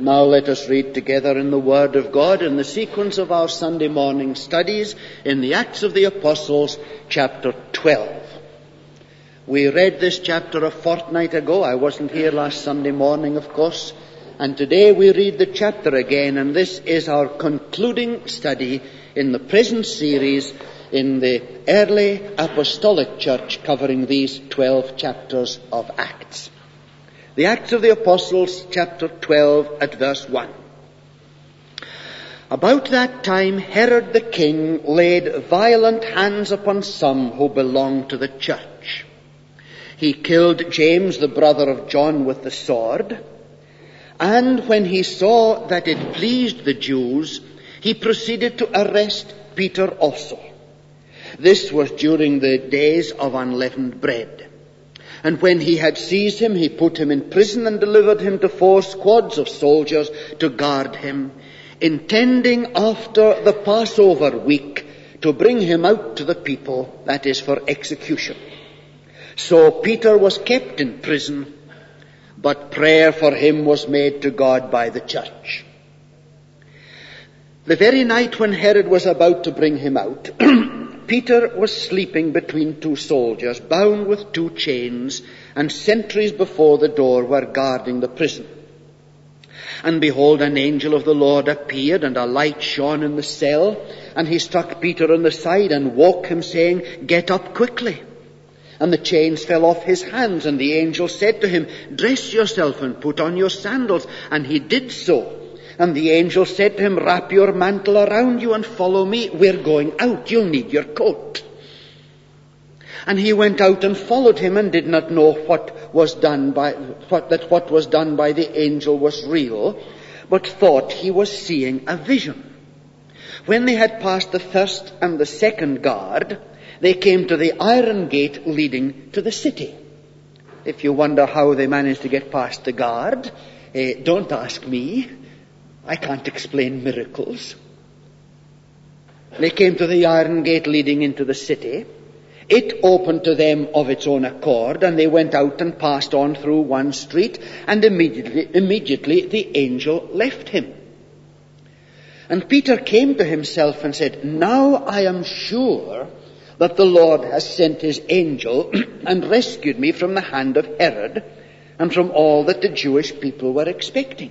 Now let us read together in the Word of God in the sequence of our Sunday morning studies in the Acts of the Apostles, chapter 12. We read this chapter a fortnight ago. I wasn't here last Sunday morning, of course. And today we read the chapter again, and this is our concluding study in the present series in the early apostolic church covering these 12 chapters of Acts. The Acts of the Apostles, chapter 12, at verse 1. About that time Herod the king laid violent hands upon some who belonged to the church. He killed James, the brother of John, with the sword. And when he saw that it pleased the Jews, he proceeded to arrest Peter also. This was during the days of unleavened bread. And when he had seized him, he put him in prison and delivered him to 4 squads of soldiers to guard him, intending after the Passover week to bring him out to the people, that is, for execution. So Peter was kept in prison, but prayer for him was made to God by the church. The very night when Herod was about to bring him out, Peter was sleeping between 2 soldiers, bound with 2 chains, and sentries before the door were guarding the prison. And behold, an angel of the Lord appeared, and a light shone in the cell, and he struck Peter on the side and woke him, saying, "Get up quickly." And the chains fell off his hands, and the angel said to him, "Dress yourself and put on your sandals." And he did so. And the angel said to him, "Wrap your mantle around you and follow me. We're going out. You'll need your coat." And he went out and followed him, and did not know what was done by the angel was real, but thought he was seeing a vision. When they had passed the first and the second guard, they came to the iron gate leading to the city. If you wonder how they managed to get past the guard, don't ask me. I can't explain miracles. They came to the iron gate leading into the city. It opened to them of its own accord, and they went out and passed on through one street, and immediately the angel left him. And Peter came to himself and said, "Now I am sure that the Lord has sent his angel and rescued me from the hand of Herod and from all that the Jewish people were expecting."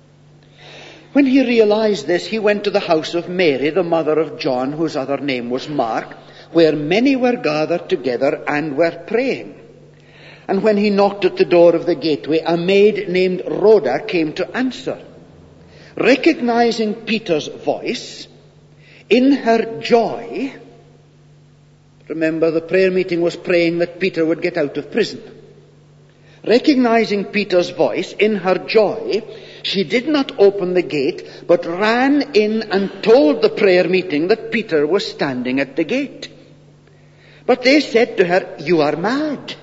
When he realized this, he went to the house of Mary, the mother of John, whose other name was Mark, where many were gathered together and were praying. And when he knocked at the door of the gateway, a maid named Rhoda came to answer. Recognizing Peter's voice, in her joy, remember the prayer meeting was praying that Peter would get out of prison. Recognizing Peter's voice, in her joy, she did not open the gate, but ran in and told the prayer meeting that Peter was standing at the gate. But they said to her, "You are mad."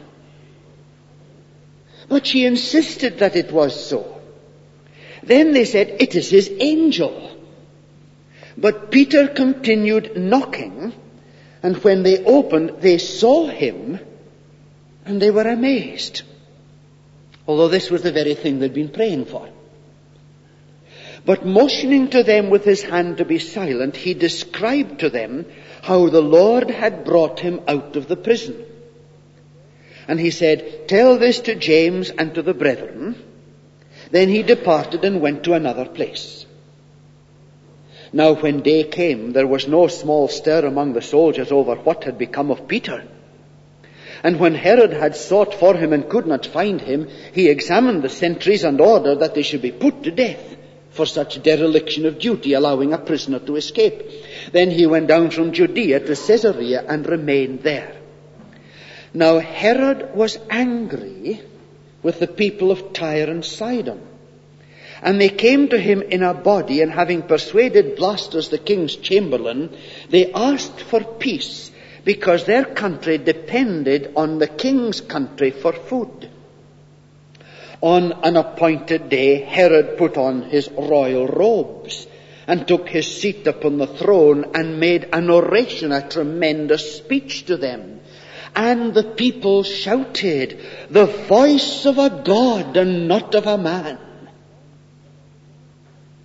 But she insisted that it was so. Then they said, "It is his angel." But Peter continued knocking, and when they opened, they saw him, and they were amazed. Although this was the very thing they'd been praying for. But motioning to them with his hand to be silent, he described to them how the Lord had brought him out of the prison. And he said, "Tell this to James and to the brethren." Then he departed and went to another place. Now when day came, there was no small stir among the soldiers over what had become of Peter. And when Herod had sought for him and could not find him, he examined the sentries and ordered that they should be put to death for such dereliction of duty, allowing a prisoner to escape. Then he went down from Judea to Caesarea and remained there. Now Herod was angry with the people of Tyre and Sidon. And they came to him in a body, and having persuaded Blastus, the king's chamberlain, they asked for peace, because their country depended on the king's country for food. On an appointed day, Herod put on his royal robes and took his seat upon the throne and made an oration, a tremendous speech to them. And the people shouted, "The voice of a God and not of a man."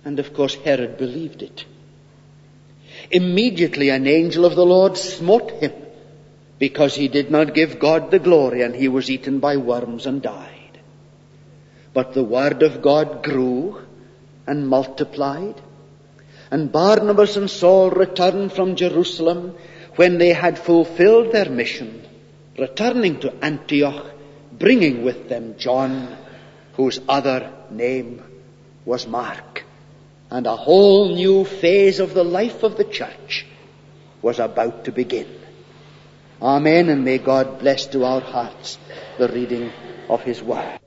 And of course Herod believed it. Immediately an angel of the Lord smote him, because he did not give God the glory, and he was eaten by worms and died. But the word of God grew and multiplied, and Barnabas and Saul returned from Jerusalem when they had fulfilled their mission, returning to Antioch, bringing with them John, whose other name was Mark. And a whole new phase of the life of the church was about to begin. Amen, and may God bless to our hearts the reading of His Word.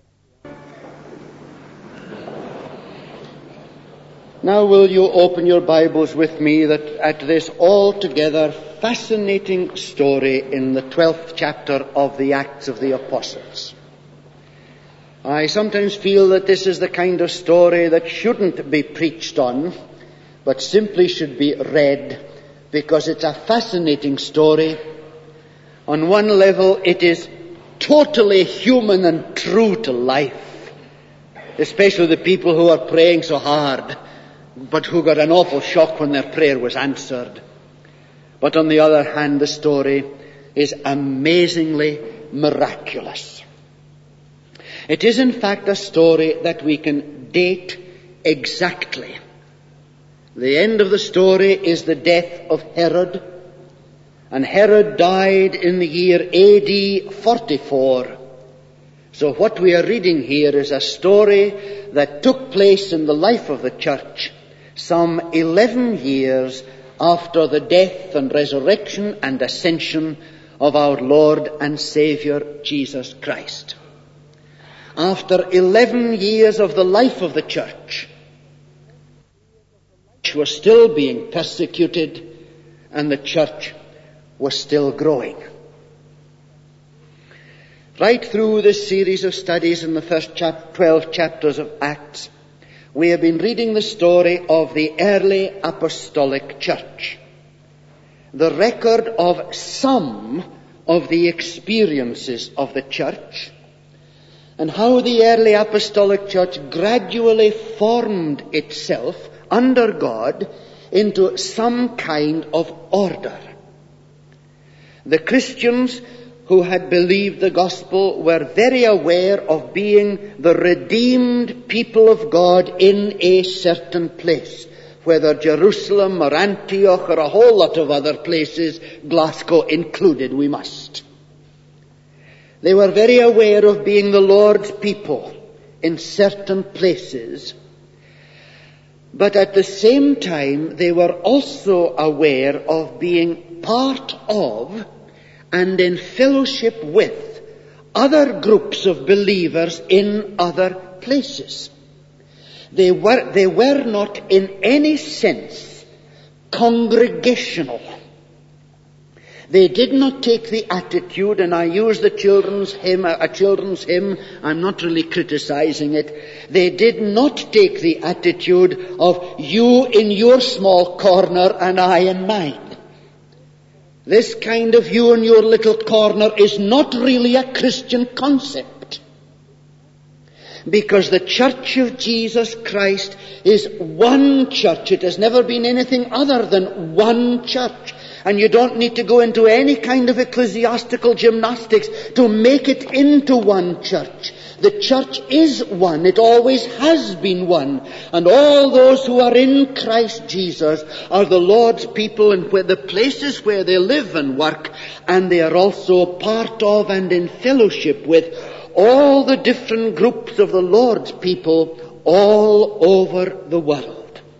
Now will you open your Bibles with me at this altogether fascinating story in the 12th chapter of the Acts of the Apostles. I sometimes feel that this is the kind of story that shouldn't be preached on, but simply should be read, because it's a fascinating story. On one level, it is totally human and true to life, especially the people who are praying so hard, but who got an awful shock when their prayer was answered. But on the other hand, the story is amazingly miraculous. It is in fact a story that we can date exactly. The end of the story is the death of Herod, and Herod died in the year AD 44. So what we are reading here is a story that took place in the life of the church some 11 years after the death and resurrection and ascension of our Lord and Saviour Jesus Christ. After 11 years of the life of the church, which was still being persecuted, and the church was still growing. Right through this series of studies in the first 12 chapters of Acts, we have been reading the story of the early apostolic church, the record of some of the experiences of the church, and how the early apostolic church gradually formed itself under God into some kind of order. The Christians who had believed the gospel were very aware of being the redeemed people of God in a certain place, whether Jerusalem or Antioch or a whole lot of other places, Glasgow included, we must. They were very aware of being the Lord's people in certain places. But at the same time, they were also aware of being part of and in fellowship with other groups of believers in other places. They were not in any sense congregational. They did not take the attitude, and I use the children's hymn, a children's hymn, I'm not really criticizing it. They did not take the attitude of you in your small corner and I in mine. This kind of you in your little corner is not really a Christian concept. Because the Church of Jesus Christ is one church. It has never been anything other than one church. And you don't need to go into any kind of ecclesiastical gymnastics to make it into one church. The church is one. It always has been one. And all those who are in Christ Jesus are the Lord's people in the places where they live and work. And they are also part of and in fellowship with all the different groups of the Lord's people all over the world.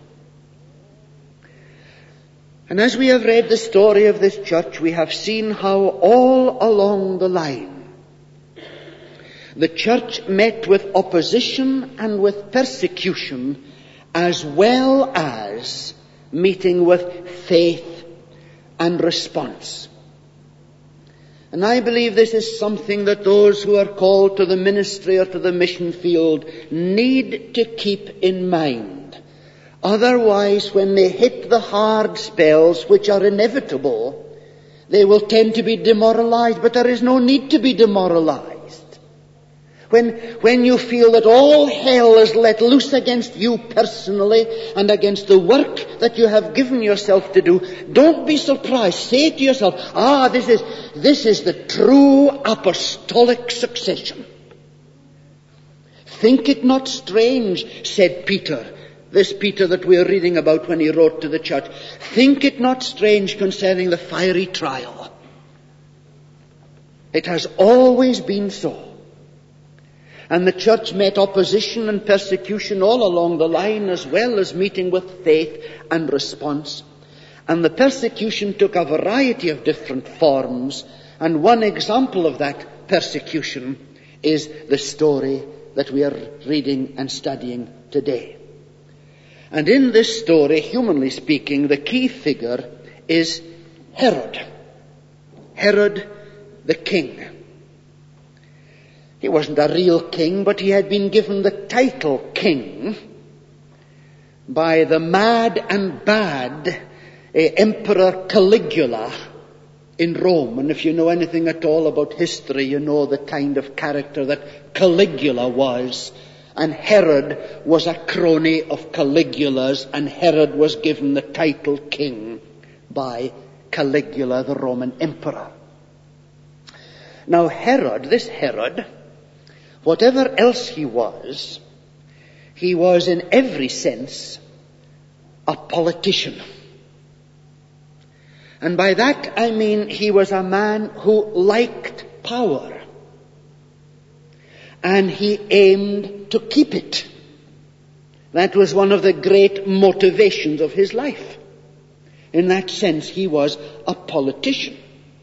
And as we have read the story of this church, we have seen how all along the line, the church met with opposition and with persecution, as well as meeting with faith and response. And I believe this is something that those who are called to the ministry or to the mission field need to keep in mind. Otherwise, when they hit the hard spells, which are inevitable, they will tend to be demoralized. But there is no need to be demoralized. When you feel that all hell is let loose against you personally and against the work that you have given yourself to do, don't be surprised. Say to yourself, this is the true apostolic succession. Think it not strange, said Peter, this Peter that we are reading about when he wrote to the church. Think it not strange concerning the fiery trial. It has always been so. And the church met opposition and persecution all along the line, as well as meeting with faith and response. And the persecution took a variety of different forms. And one example of that persecution is the story that we are reading and studying today. And in this story, humanly speaking, the key figure is Herod. Herod the king. He wasn't a real king, but he had been given the title king by the mad and bad Emperor Caligula in Rome. And if you know anything at all about history, you know the kind of character that Caligula was. And Herod was a crony of Caligula's, and Herod was given the title king by Caligula, the Roman emperor. Now this Herod, whatever else he was in every sense a politician. And by that I mean he was a man who liked power. And he aimed to keep it. That was one of the great motivations of his life. In that sense, he was a politician.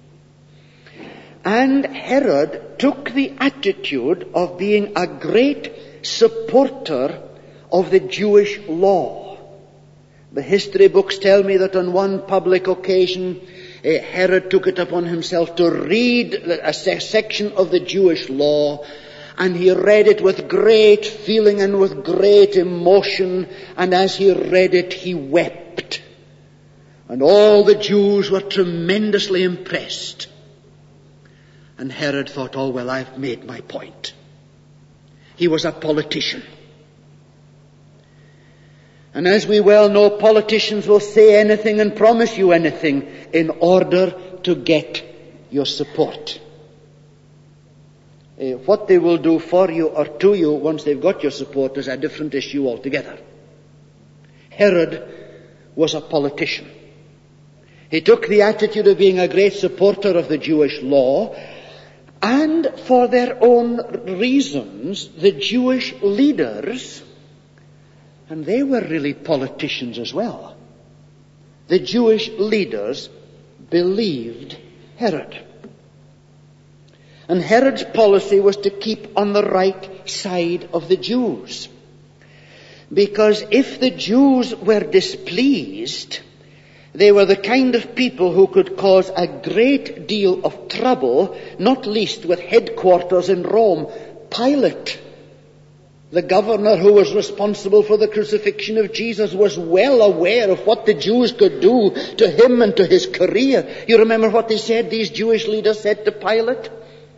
And Herod took the attitude of being a great supporter of the Jewish law. The history books tell me that on one public occasion, Herod took it upon himself to read a section of the Jewish law, and he read it with great feeling and with great emotion, and as he read it, he wept. And all the Jews were tremendously impressed. And Herod thought, oh, well, I've made my point. He was a politician. And as we well know, politicians will say anything and promise you anything in order to get your support. What they will do for you or to you once they've got your support is a different issue altogether. Herod was a politician. He took the attitude of being a great supporter of the Jewish law, and for their own reasons, the Jewish leaders, and they were really politicians as well, the Jewish leaders believed Herod. And Herod's policy was to keep on the right side of the Jews. Because if the Jews were displeased, they were the kind of people who could cause a great deal of trouble, not least with headquarters in Rome. Pilate, the governor who was responsible for the crucifixion of Jesus, was well aware of what the Jews could do to him and to his career. You remember what they said, these Jewish leaders said to Pilate?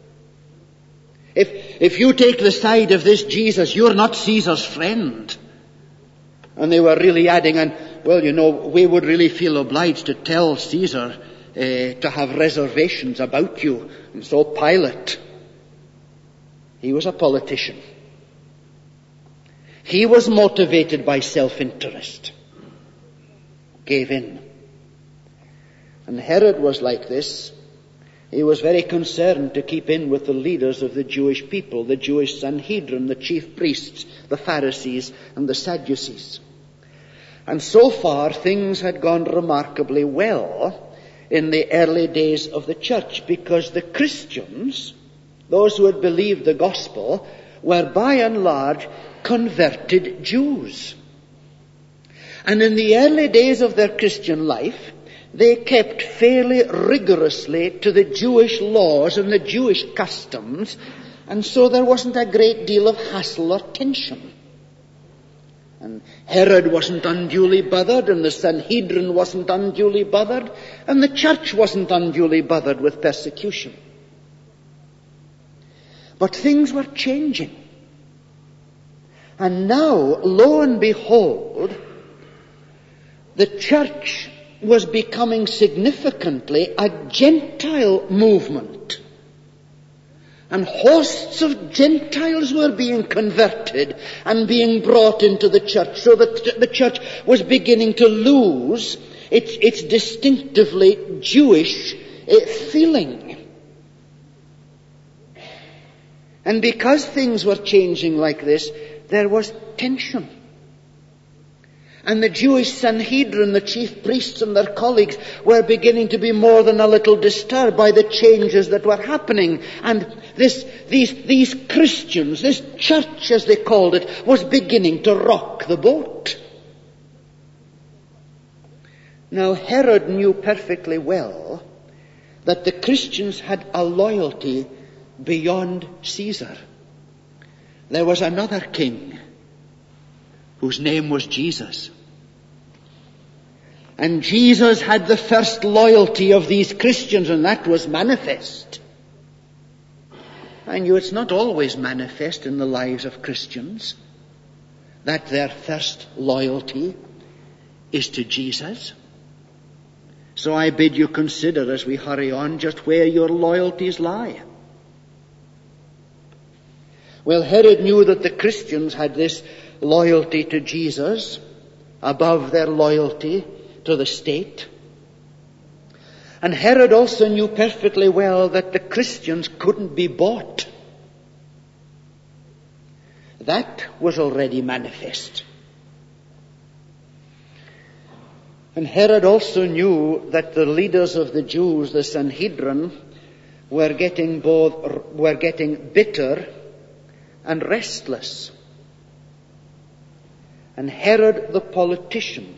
If you take the side of this Jesus, you're not Caesar's friend. And they were really adding, and well, you know, we would really feel obliged to tell Caesar to have reservations about you. And so Pilate, he was a politician. He was motivated by self-interest. Gave in. And Herod was like this. He was very concerned to keep in with the leaders of the Jewish people, the Jewish Sanhedrin, the chief priests, the Pharisees, and the Sadducees. And so far, things had gone remarkably well in the early days of the church, because the Christians, those who had believed the gospel, were by and large converted Jews. And in the early days of their Christian life, they kept fairly rigorously to the Jewish laws and the Jewish customs, and so there wasn't a great deal of hassle or tension. And Herod wasn't unduly bothered, and the Sanhedrin wasn't unduly bothered, and the church wasn't unduly bothered with persecution. But things were changing. And now, lo and behold, the church was becoming significantly a Gentile movement. And hosts of Gentiles were being converted and being brought into the church, so that the church was beginning to lose its distinctively Jewish feeling. And because things were changing like this, there was tension. And the Jewish Sanhedrin, the chief priests and their colleagues, were beginning to be more than a little disturbed by the changes that were happening. And these Christians, this church as they called it, was beginning to rock the boat. Now Herod knew perfectly well that the Christians had a loyalty beyond Caesar. There was another king whose name was Jesus. And Jesus had the first loyalty of these Christians, and that was manifest. I knew it's not always manifest in the lives of Christians that their first loyalty is to Jesus. So I bid you consider as we hurry on just where your loyalties lie. Well, Herod knew that the Christians had this loyalty to Jesus above their loyalty to the state. And Herod also knew perfectly well that the Christians couldn't be bought. That was already manifest. And Herod also knew that the leaders of the Jews, the Sanhedrin, were getting bitter and restless. And Herod the politician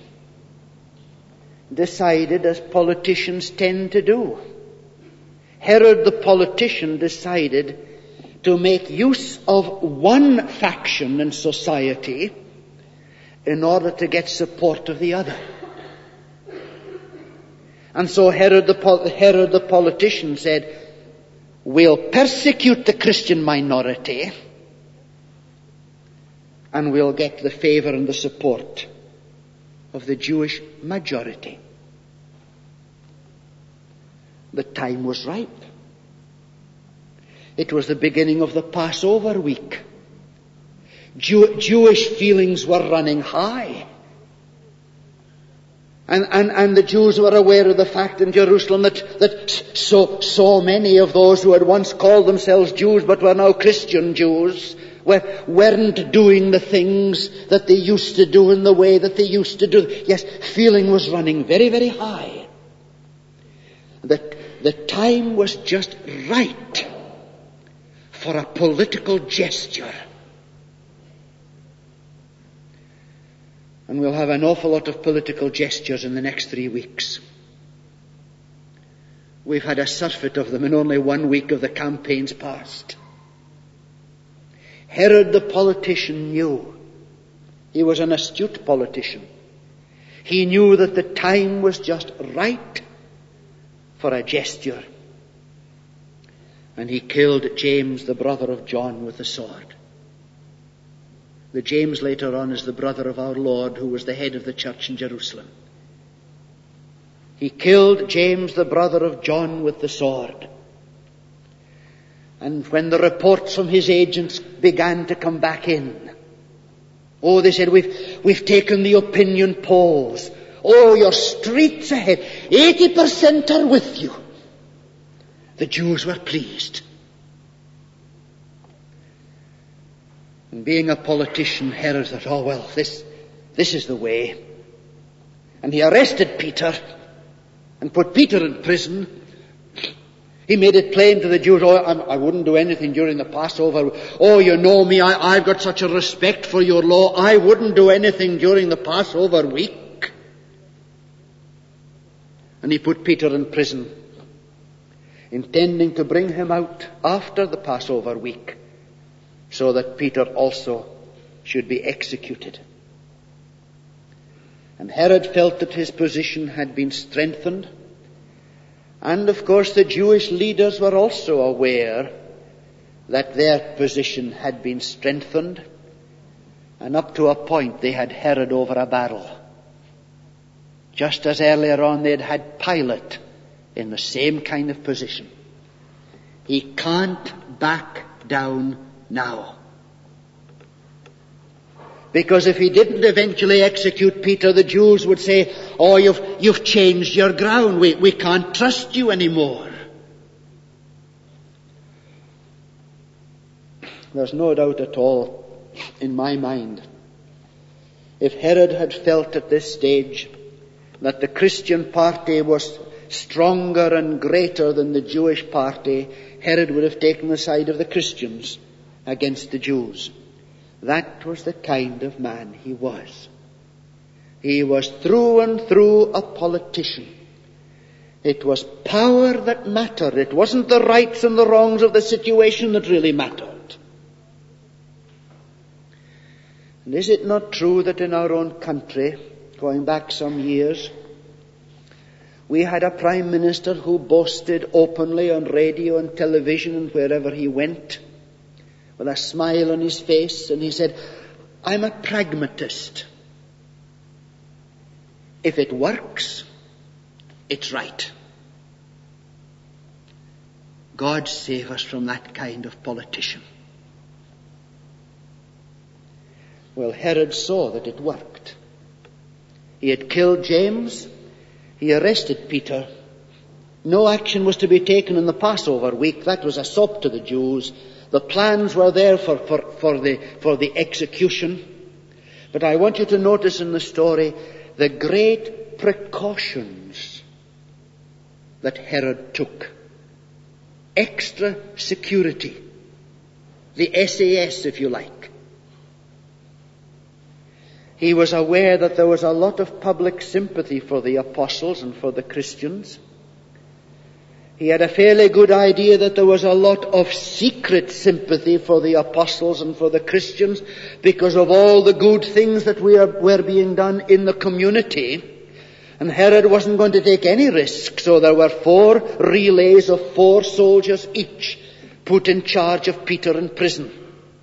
decided, as politicians tend to do, Herod the politician decided to make use of one faction in society in order to get support of the other. And so Herod the politician said, we'll persecute the Christian minority and we'll get the favor and the support of the Jewish majority. The time was ripe. It was the beginning of the Passover week. Jewish feelings were running high. And the Jews were aware of the fact in Jerusalem that so many of those who had once called themselves Jews but were now Christian Jews weren't doing the things that they used to do in the way that they used to do. Yes, feeling was running very, very high. The time was just right for a political gesture. And we'll have an awful lot of political gestures in the next 3 weeks. We've had a surfeit of them in only 1 week of the campaigns past. Herod the politician knew. He was an astute politician. He knew that the time was just right for a gesture. And he killed James, the brother of John, with the sword. The James later on is the brother of our Lord, who was the head of the church in Jerusalem. He killed James, the brother of John, with the sword. And when the reports from his agents began to come back in, they said, we've taken the opinion polls. Your streets ahead. 80% are with you. The Jews were pleased. And being a politician, Herod thought, this is the way. And he arrested Peter and put Peter in prison. He made it plain to the Jews, I wouldn't do anything during the Passover. You know me, I've got such a respect for your law. I wouldn't do anything during the Passover week. And he put Peter in prison, intending to bring him out after the Passover week, so that Peter also should be executed. And Herod felt that his position had been strengthened. And of course the Jewish leaders were also aware that their position had been strengthened, and up to a point they had Herod over a barrel. Just as earlier on they'd had Pilate in the same kind of position. He can't back down now. Because if he didn't eventually execute Peter, the Jews would say, "Oh, you've changed your ground. We can't trust you anymore." There's no doubt at all in my mind, if Herod had felt at this stage that the Christian party was stronger and greater than the Jewish party, Herod would have taken the side of the Christians against the Jews. That was the kind of man he was. He was through and through a politician. It was power that mattered. It wasn't the rights and the wrongs of the situation that really mattered. And is it not true that in our own country, going back some years, we had a prime minister who boasted openly on radio and television and wherever he went, with a smile on his face, and he said, "I'm a pragmatist. If it works, it's right." God save us from that kind of politician. Well, Herod saw that it worked. He had killed James. He arrested Peter. No action was to be taken in the Passover week. That was a sop to the Jews. The plans were there for the execution. But I want you to notice in the story the great precautions that Herod took. Extra security. The SAS, if you like. He was aware that there was a lot of public sympathy for the apostles and for the Christians. He had a fairly good idea that there was a lot of secret sympathy for the apostles and for the Christians because of all the good things that were being done in the community. And Herod wasn't going to take any risk, so there were 4 relays of 4 soldiers each put in charge of Peter in prison.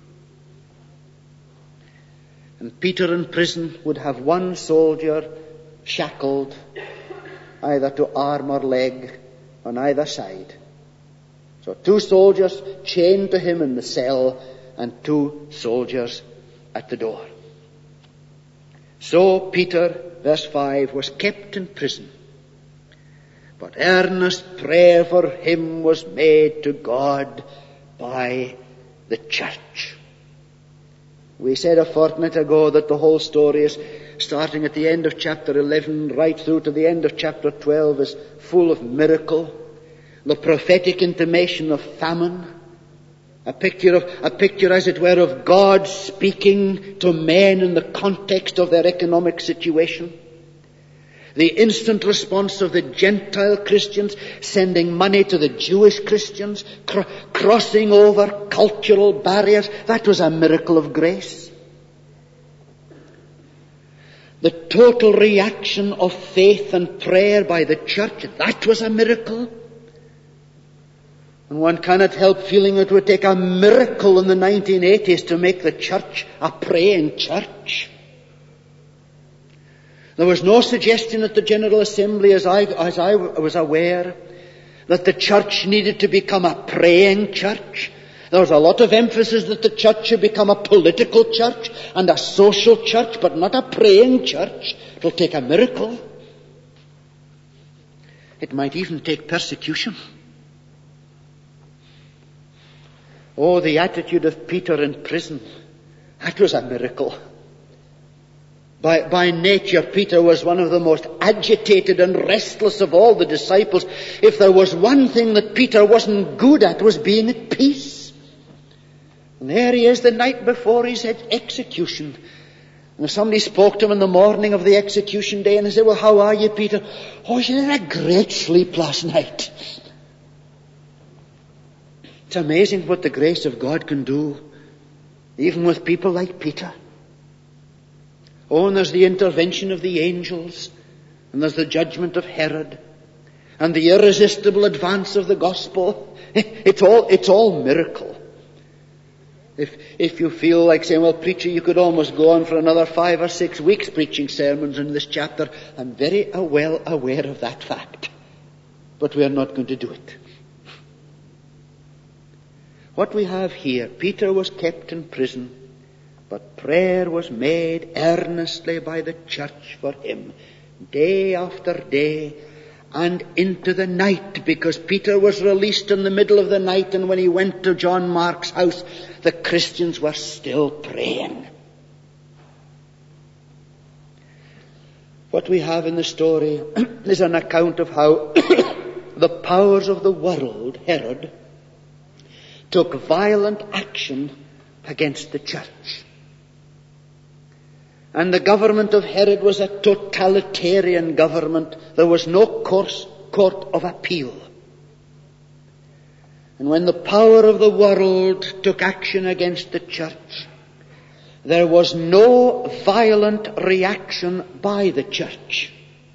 And Peter in prison would have 1 soldier shackled either to arm or leg on either side. So 2 soldiers chained to him in the cell and 2 soldiers at the door. So Peter, verse 5, was kept in prison. But earnest prayer for him was made to God by the church. We said a fortnight ago that the whole story is, starting at the end of chapter 11 right through to the end of chapter 12, is full of miracle. The prophetic intimation of famine. A picture as it were of God speaking to men in the context of their economic situation. The instant response of the Gentile Christians sending money to the Jewish Christians, crossing over cultural barriers. That was a miracle of grace. The total reaction of faith and prayer by the church. That was a miracle. And one cannot help feeling it would take a miracle in the 1980s to make the church a praying church. There was no suggestion at the General Assembly, as I was aware, that the church needed to become a praying church. There was a lot of emphasis that the church should become a political church and a social church, but not a praying church. It will take a miracle. It might even take persecution. Oh, the attitude of Peter in prison. That was a miracle. By nature, Peter was one of the most agitated and restless of all the disciples. If there was one thing that Peter wasn't good at, was being at peace. And there he is the night before his execution. And if somebody spoke to him in the morning of the execution day and he said, "Well, how are you, Peter?" "Oh, you had a great sleep last night." It's amazing what the grace of God can do, even with people like Peter. Oh, and there's the intervention of the angels, and there's the judgment of Herod, and the irresistible advance of the gospel. It's all miracle. If you feel like saying, well, preacher, you could almost go on for another 5 or 6 weeks preaching sermons in this chapter, I'm very well aware of that fact. But we are not going to do it. What we have here, Peter was kept in prison, but prayer was made earnestly by the church for him, day after day, and into the night, because Peter was released in the middle of the night, and when he went to John Mark's house, the Christians were still praying. What we have in the story is an account of how the powers of the world, Herod, took violent action against the church. And the government of Herod was a totalitarian government. There was no court of appeal. And when the power of the world took action against the church, there was no violent reaction by the church.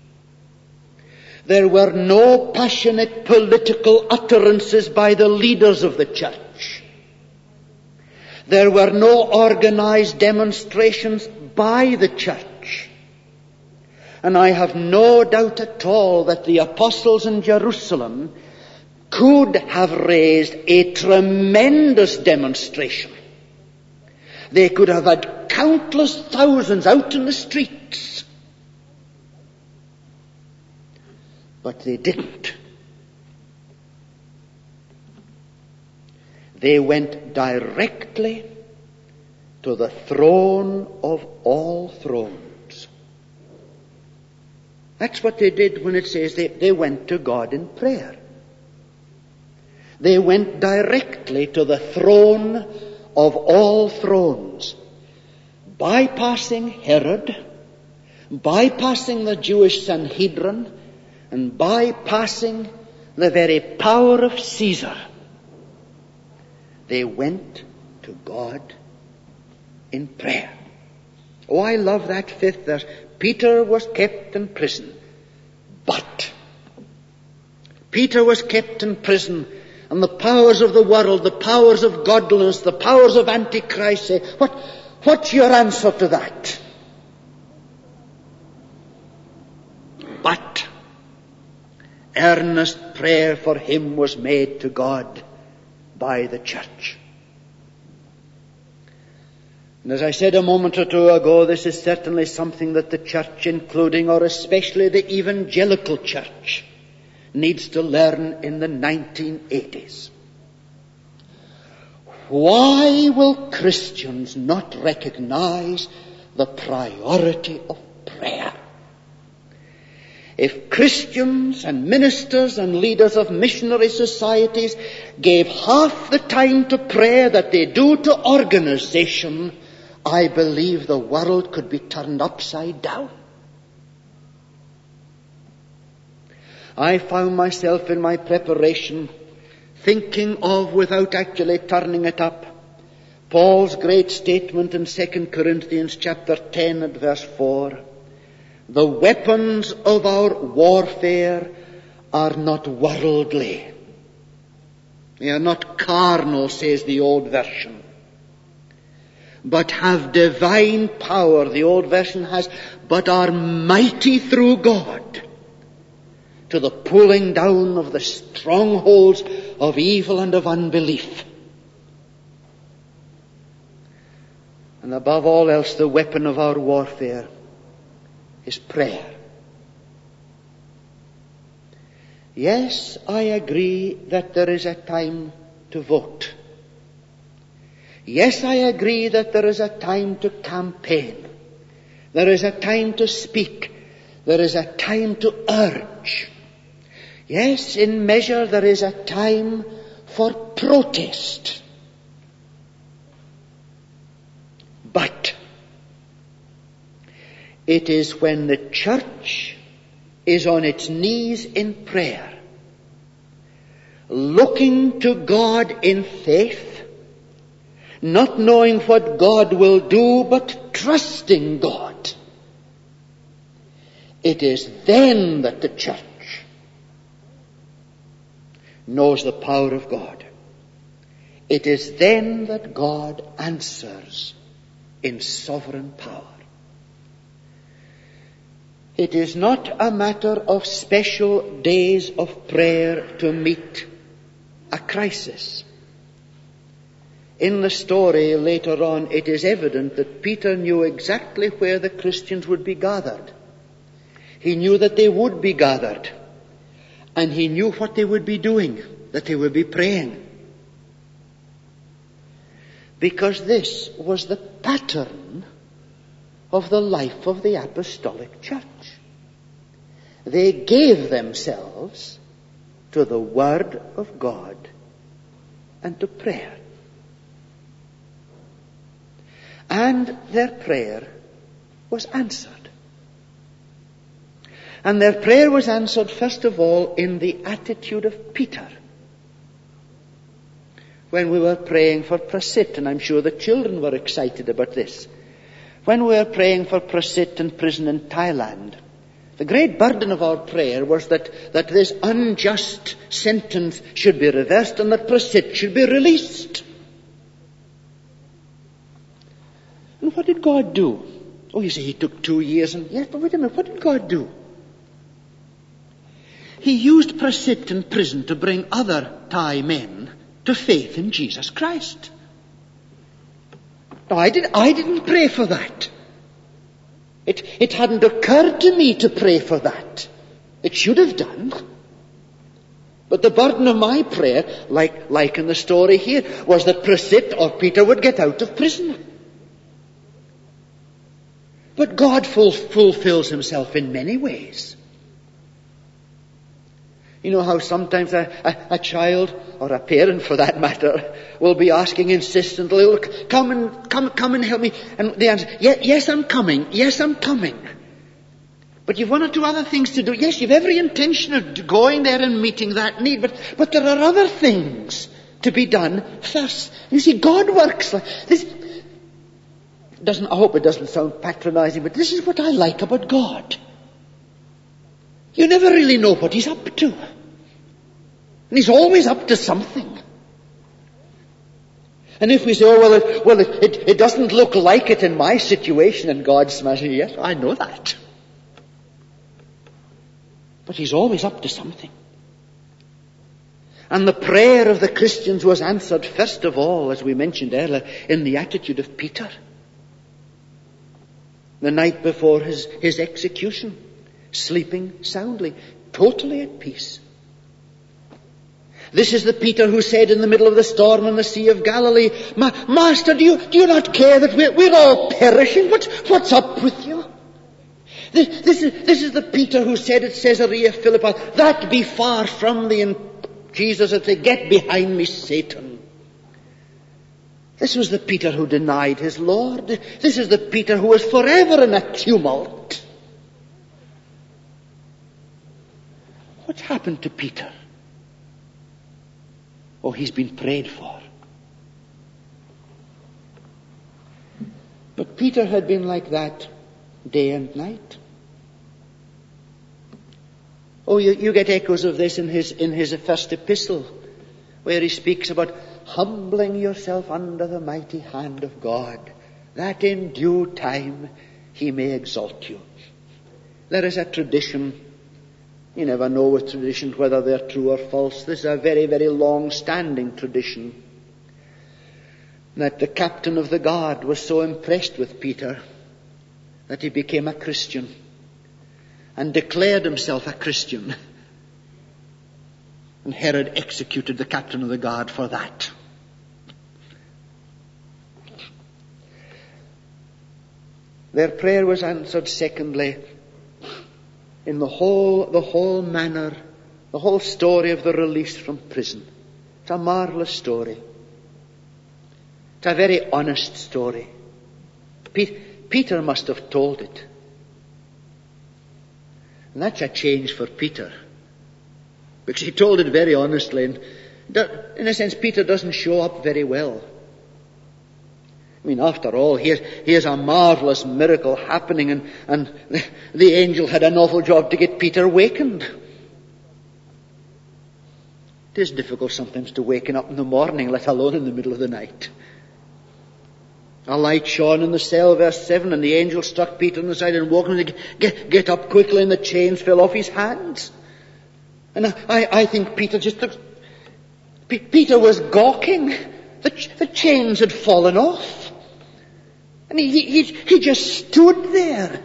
There were no passionate political utterances by the leaders of the church. There were no organized demonstrations by the church. And I have no doubt at all that the apostles in Jerusalem could have raised a tremendous demonstration. They could have had countless thousands out in the streets. But they didn't. They went directly to the throne of all thrones. That's what they did when it says they went to God in prayer. They went directly to the throne of all thrones, bypassing Herod, bypassing the Jewish Sanhedrin, and bypassing the very power of Caesar. They went to God in prayer. Oh, I love that 5th verse. Peter was kept in prison. But Peter was kept in prison, and the powers of the world, the powers of godliness, the powers of Antichrist say, what's your answer to that? But earnest prayer for him was made to God by the church. And as I said a moment or two ago, this is certainly something that the church, including or especially the evangelical church, needs to learn in the 1980s. Why will Christians not recognize the priority of prayer? If Christians and ministers and leaders of missionary societies gave half the time to prayer that they do to organization, I believe the world could be turned upside down. I found myself in my preparation thinking of, without actually turning it up, Paul's great statement in 2 Corinthians chapter 10 and verse 4. The weapons of our warfare are not worldly. They are not carnal, says the old version, but have divine power. The old version has, but are mighty through God to the pulling down of the strongholds of evil and of unbelief. And above all else, the weapon of our warfare is prayer. Yes, I agree that there is a time to vote. Yes, I agree that there is a time to campaign. There is a time to speak. There is a time to urge. Yes, in measure there is a time for protest. But it is when the church is on its knees in prayer, looking to God in faith, not knowing what God will do, but trusting God. It is then that the church knows the power of God. It is then that God answers in sovereign power. It is not a matter of special days of prayer to meet a crisis. In the story later on, it is evident that Peter knew exactly where the Christians would be gathered. He knew that they would be gathered. And he knew what they would be doing, that they would be praying. Because this was the pattern of the life of the apostolic church. They gave themselves to the Word of God and to prayer. And their prayer was answered. And their prayer was answered, first of all, in the attitude of Peter. When we were praying for Prasit, and I'm sure the children were excited about this. When we were praying for Prasit in prison in Thailand, the great burden of our prayer was that this unjust sentence should be reversed and that Prasit should be released. And what did God do? Oh, you say he took 2 years and yes, but wait a minute, what did God do? He used Prasit in prison to bring other Thai men to faith in Jesus Christ. Now, I didn't pray for that. It hadn't occurred to me to pray for that. It should have done. But the burden of my prayer, like in the story here, was that Prasit or Peter would get out of prison. But God fulfills himself in many ways. You know how sometimes a child, or a parent for that matter, will be asking insistently, look, come and help me. And the answer, yes, I'm coming. Yes, I'm coming. But you've one or two other things to do. Yes, you've every intention of going there and meeting that need. But there are other things to be done first. You see, God works like this. I hope it doesn't sound patronizing, but this is what I like about God. You never really know what he's up to. And he's always up to something. And if we say, it doesn't look like it in my situation, and God's smashing, yes, I know that. But he's always up to something. And the prayer of the Christians was answered first of all, as we mentioned earlier, in the attitude of Peter. The night before his execution, sleeping soundly, totally at peace. This is the Peter who said in the middle of the storm on the Sea of Galilee, Master, do you not care that we're all perishing? What's up with you? This is the Peter who said at Caesarea Philippi, that be far from thee. And Jesus would say, get behind me, Satan. This was the Peter who denied his Lord. This is the Peter who was forever in a tumult. What's happened to Peter? Oh, he's been prayed for. But Peter had been like that day and night. Oh, you get echoes of this in his first epistle, where he speaks about humbling yourself under the mighty hand of God, that in due time he may exalt you. There is a tradition. You never know with traditions whether they're true or false. This is a very, very long-standing tradition that the captain of the guard was so impressed with Peter that he became a Christian and declared himself a Christian. And Herod executed the captain of the guard for that. Their prayer was answered, secondly, in the whole manner, the whole story of the release from prison. It's a marvelous story. It's a very honest story. Peter must have told it. And that's a change for Peter. Because he told it very honestly. And in a sense, Peter doesn't show up very well. I mean, after all, here's a marvelous miracle happening, and the angel had an awful job to get Peter wakened. It is difficult sometimes to waken up in the morning, let alone in the middle of the night. A light shone in the cell, verse 7, and the angel struck Peter on the side and woke him. Get up quickly, and the chains fell off his hands. And I think Peter just took... Peter was gawking. The chains had fallen off. And he just stood there.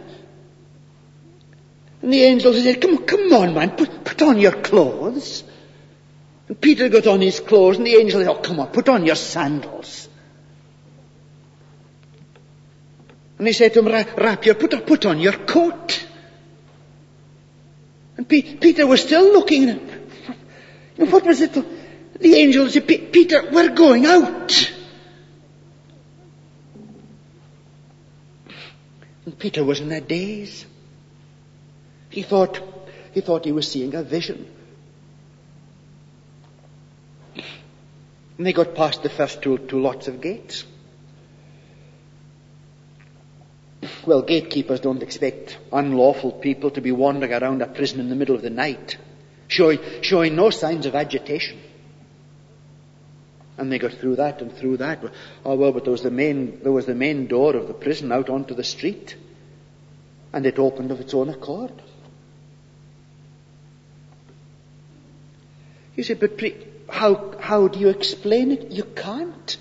And the angel said, come on, man, put on your clothes. And Peter got on his clothes, and the angel said, oh, come on, put on your sandals. And he said to him, Rapier, put on your coat. And Peter was still looking at him. What was it? The angel said, Peter, we're going out. And Peter was in a daze. He thought he was seeing a vision. And they got past the first two lots of gates. Well, gatekeepers don't expect unlawful people to be wandering around a prison in the middle of the night, showing no signs of agitation. And they got through that and through that. Oh well, but there was the main door of the prison out onto the street, and it opened of its own accord. You say, but how do you explain it? You can't.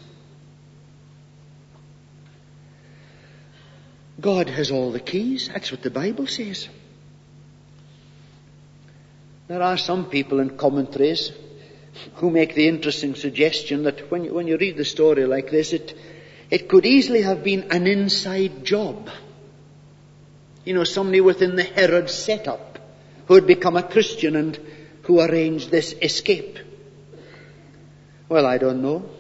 God has all the keys. That's what the Bible says. There are some people in commentaries who make the interesting suggestion that when you read the story like this, it could easily have been an inside job. Somebody within the Herod setup who had become a Christian and who arranged this escape. Well, I don't know.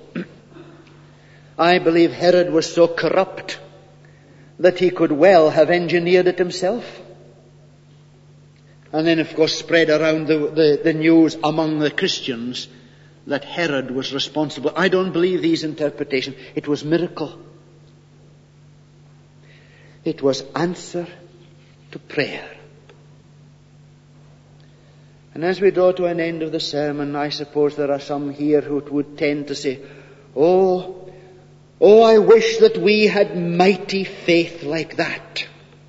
I believe Herod was so corrupt that he could well have engineered it himself. And then, of course, spread around the news among the Christians that Herod was responsible. I don't believe these interpretations. It was miracle. It was answer to prayer. And as we draw to an end of the sermon, I suppose there are some here who would tend to say, Oh, I wish that we had mighty faith like that.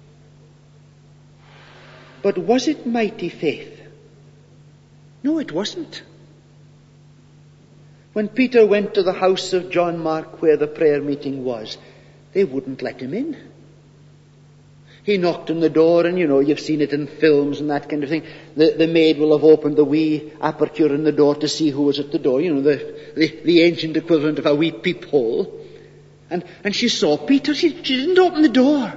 But was it mighty faith? No, it wasn't. When Peter went to the house of John Mark where the prayer meeting was, they wouldn't let him in. He knocked on the door, and you've seen it in films and that kind of thing. The maid will have opened the wee aperture in the door to see who was at the door, the ancient equivalent of a wee peephole. And she saw Peter. She didn't open the door.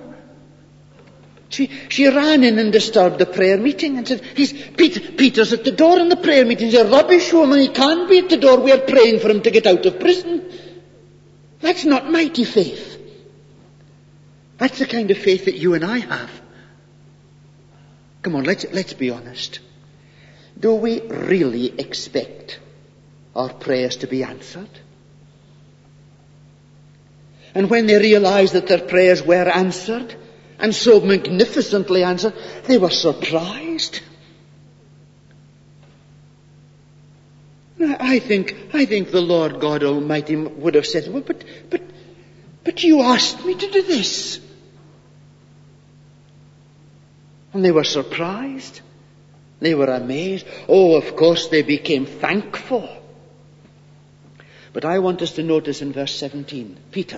She ran in and disturbed the prayer meeting and said, Peter's at the door in the prayer meeting. He's a rubbish woman. He can't be at the door. We are praying for him to get out of prison. That's not mighty faith. That's the kind of faith that you and I have. Come on, let's be honest. Do we really expect our prayers to be answered? And when they realized that their prayers were answered, and so magnificently answered, they were surprised. I think the Lord God Almighty would have said, well, but you asked me to do this. And they were surprised. They were amazed. Oh, of course they became thankful. But I want us to notice in verse 17, Peter,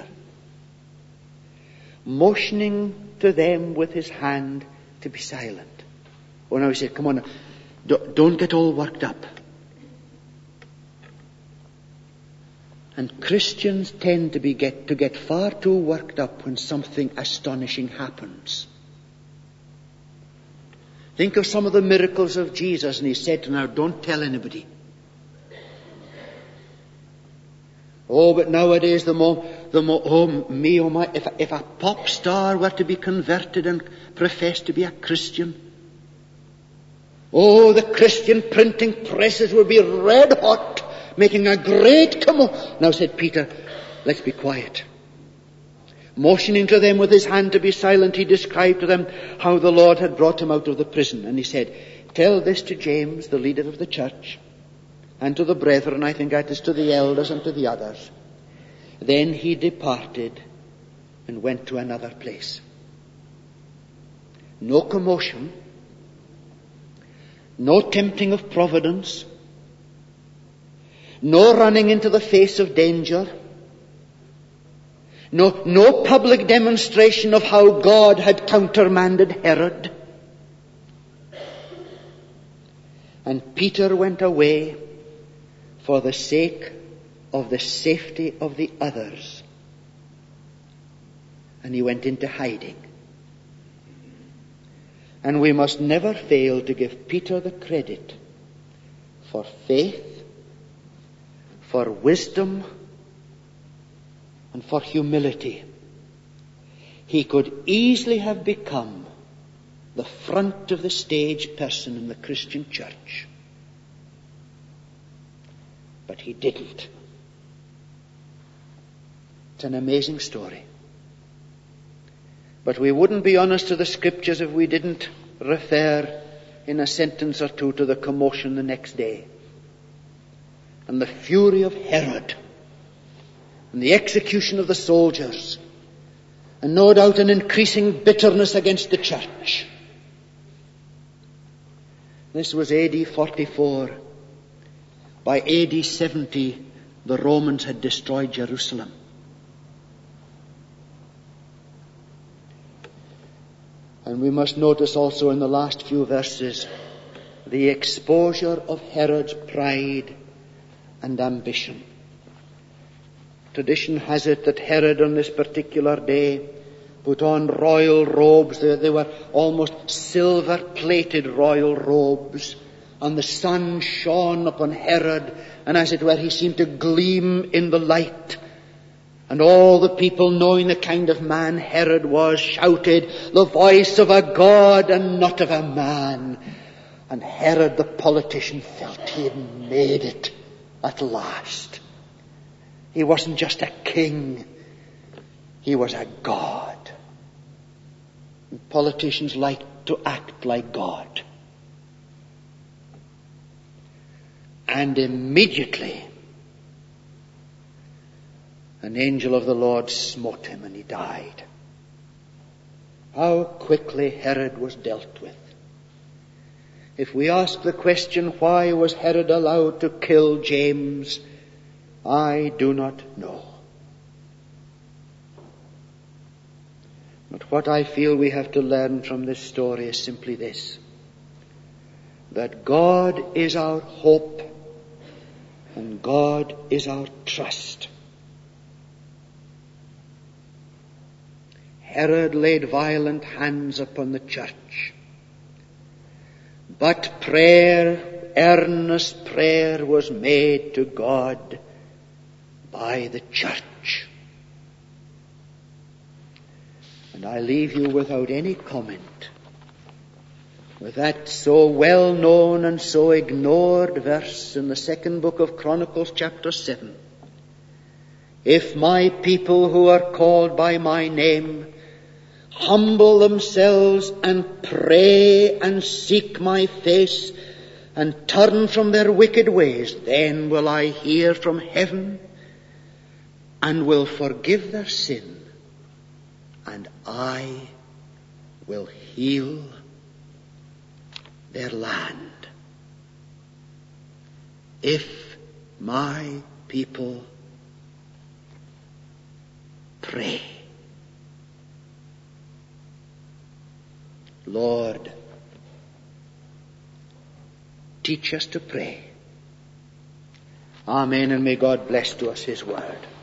motioning to them with his hand to be silent. Oh, now he said, come on, don't get all worked up. And Christians tend to get far too worked up when something astonishing happens. Think of some of the miracles of Jesus, and he said to them, now don't tell anybody. Oh, but nowadays if a pop star were to be converted and profess to be a Christian, oh, the Christian printing presses would be red hot, making a great commotion. Now, said Peter, let's be quiet. Motioning to them with his hand to be silent, he described to them how the Lord had brought him out of the prison. And he said, tell this to James, the leader of the church. and to the brethren, I think that is to the elders and to the others. Then he departed and went to another place. No commotion, no tempting of providence, no running into the face of danger, no public demonstration of how God had countermanded Herod. And Peter went away for the sake of the safety of the others. And he went into hiding. And we must never fail to give Peter the credit for faith, for wisdom, and for humility. He could easily have become the front of the stage person in the Christian church. But he didn't. It's an amazing story. But we wouldn't be honest to the Scriptures if we didn't refer in a sentence or two to the commotion the next day, and the fury of Herod, and the execution of the soldiers, and no doubt an increasing bitterness against the church. This was AD 44. By AD 70, the Romans had destroyed Jerusalem. And we must notice also in the last few verses the exposure of Herod's pride and ambition. Tradition has it that Herod on this particular day put on royal robes. They were almost silver-plated royal robes. And the sun shone upon Herod, and as it were, he seemed to gleam in the light. And all the people, knowing the kind of man Herod was, shouted, "The voice of a God and not of a man." And Herod the politician felt he had made it at last. He wasn't just a king, he was a God. And politicians like to act like God. And immediately an angel of the Lord smote him and he died. How quickly Herod was dealt with. If we ask the question, why was Herod allowed to kill James? I do not know. But what I feel we have to learn from this story is simply this: that God is our hope and God is our trust. Herod laid violent hands upon the church. But prayer, earnest prayer, was made to God by the church. And I leave you without any comment with that so well known and so ignored verse in the second book of Chronicles, chapter 7. If my people who are called by my name humble themselves and pray and seek my face and turn from their wicked ways, then will I hear from heaven and will forgive their sin, and I will heal their land. If my people pray. Lord, teach us to pray. Amen, and may God bless to us His word.